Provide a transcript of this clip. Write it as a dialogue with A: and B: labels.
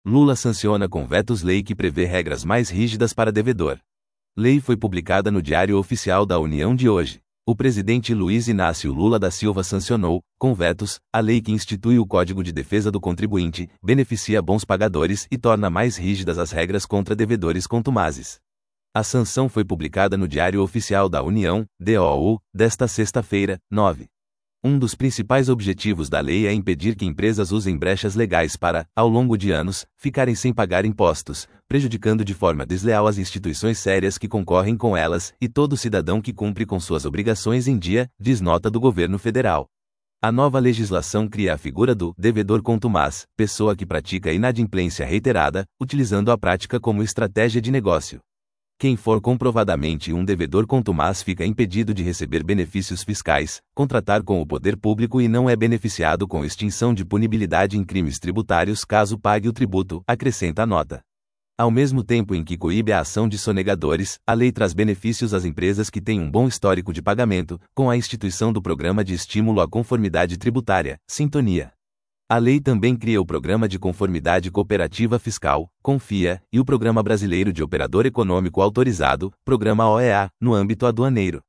A: Lula sanciona com vetos lei que prevê regras mais rígidas para devedor. Lei foi publicada no Diário Oficial da União de hoje. O presidente Luiz Inácio Lula da Silva sancionou, com vetos, a lei que institui o Código de Defesa do Contribuinte, beneficia bons pagadores e torna mais rígidas as regras contra devedores contumazes. A sanção foi publicada no Diário Oficial da União, DOU, desta sexta-feira, 9. Um dos principais objetivos da lei é impedir que empresas usem brechas legais para, ao longo de anos, ficarem sem pagar impostos, prejudicando de forma desleal as instituições sérias que concorrem com elas e todo cidadão que cumpre com suas obrigações em dia, diz nota do governo federal. A nova legislação cria a figura do devedor contumaz, pessoa que pratica inadimplência reiterada, utilizando a prática como estratégia de negócio. Quem for comprovadamente um devedor contumaz fica impedido de receber benefícios fiscais, contratar com o poder público e não é beneficiado com extinção de punibilidade em crimes tributários caso pague o tributo, acrescenta a nota. Ao mesmo tempo em que coíbe a ação de sonegadores, a lei traz benefícios às empresas que têm um bom histórico de pagamento, com a instituição do Programa de Estímulo à Conformidade Tributária, Sintonia. A lei também cria o Programa de Conformidade Cooperativa Fiscal, CONFIA, e o Programa Brasileiro de Operador Econômico Autorizado, Programa OEA, no âmbito aduaneiro.